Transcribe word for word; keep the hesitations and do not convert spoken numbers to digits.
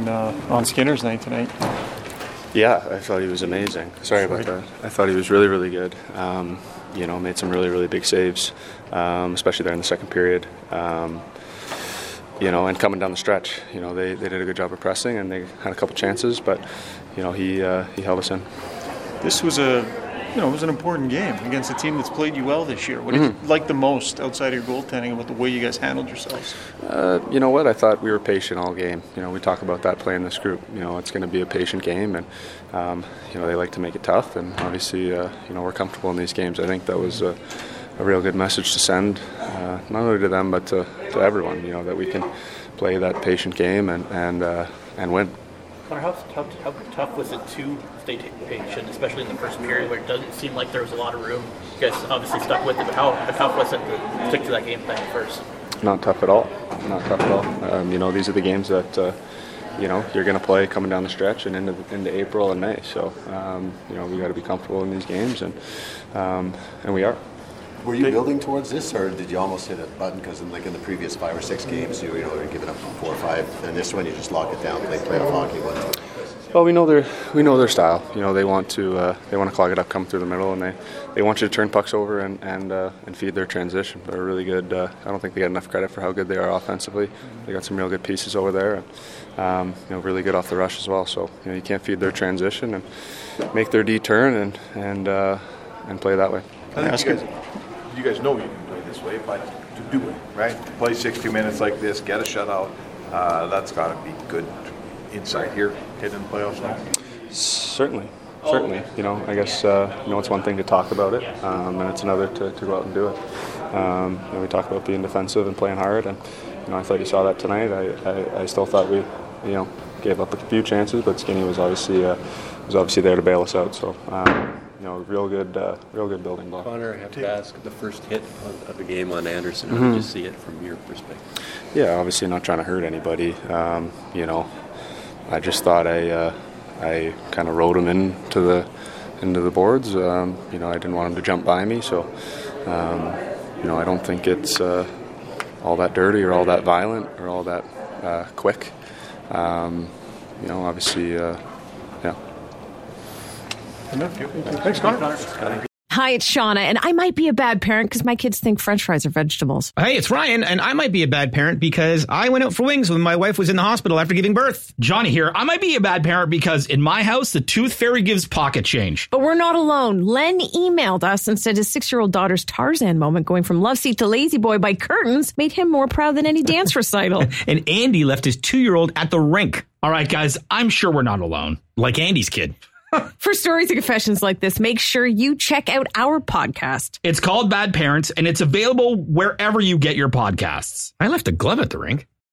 on uh, on Skinner's night tonight? Yeah, I thought he was amazing. Sorry about that. I thought he was really, really good. Um, you know, made some really, really big saves, um, especially there in the second period. Um, you know, and coming down the stretch, you know, they, they did a good job of pressing, and they had a couple chances, but you know, he uh, he held us in. This was a, you know, it was an important game against a team that's played you well this year. What did mm-hmm. you like the most outside of your goaltending about the way you guys handled yourselves? Uh, you know what? I thought we were patient all game. You know, we talk about that playing this group. You know, it's going to be a patient game, and um, you know, they like to make it tough. And obviously, uh, you know, we're comfortable in these games. I think that was a, a real good message to send, uh, not only to them but to, to everyone. You know, that we can play that patient game and and uh, and win. How, how, how tough was it to stay patient, especially in the first period where it doesn't seem like there was a lot of room? You guys obviously stuck with it, but how, how tough was it to stick to that game plan first? Not tough at all. Not tough at all. Um, you know, these are the games that uh, you know you're going to play coming down the stretch and into into April and May. So um, you know we got to be comfortable in these games, and um, and we are. Were you building towards this, or did you almost hit a button because, in, like in the previous five or six games, you, you know, you're giving up four or five, and this one you just lock it down, play playoff hockey? One, two. Well, we know their we know their style. You know, they want to uh, they want to clog it up, come through the middle, and they, they want you to turn pucks over and and uh, and feed their transition. They're really good. Uh, I don't think they get enough credit for how good they are offensively. They got some real good pieces over there, and um, you know, really good off the rush as well. So you know, you can't feed their transition and make their D turn and and uh, and play that way. I think you guys, you guys know you can play this way, but to do it right, to play sixty minutes like this, get a shutout, uh, that's got to be good inside here, heading in the playoffs now. Certainly, certainly. You know, I guess uh, you know it's one thing to talk about it, um, and it's another to, to go out and do it. Um, you know, we talk about being defensive and playing hard, and you know, I thought you saw that tonight. I, I, I still thought we, you know, gave up a few chances, but Skinny was obviously uh, was obviously there to bail us out. So. Um, You know, real good, uh, real good building block. Connor, I have to ask, the first hit of the game on Anderson, how mm-hmm. did you see it from your perspective? Yeah, obviously not trying to hurt anybody. Um, you know, I just thought I, uh, I kind of rode him into the, into the boards. Um, you know, I didn't want him to jump by me, so um, you know, I don't think it's uh, all that dirty or all that violent or all that uh, quick. Um, you know, obviously, uh, yeah. Thanks, Connor. Hi, it's Shauna, and I might be a bad parent because my kids think French fries are vegetables. Hey, it's Ryan, and I might be a bad parent because I went out for wings when my wife was in the hospital after giving birth. Johnny here. I might be a bad parent because in my house, the tooth fairy gives pocket change. But we're not alone. Len emailed us and said his six-year-old daughter's Tarzan moment going from love seat to lazy boy by curtains made him more proud than any dance recital. And Andy left his two-year-old at the rink. All right, guys, I'm sure we're not alone. Like Andy's kid. For stories and confessions like this, make sure you check out our podcast. It's called Bad Parents, and it's available wherever you get your podcasts. I left a glove at the rink.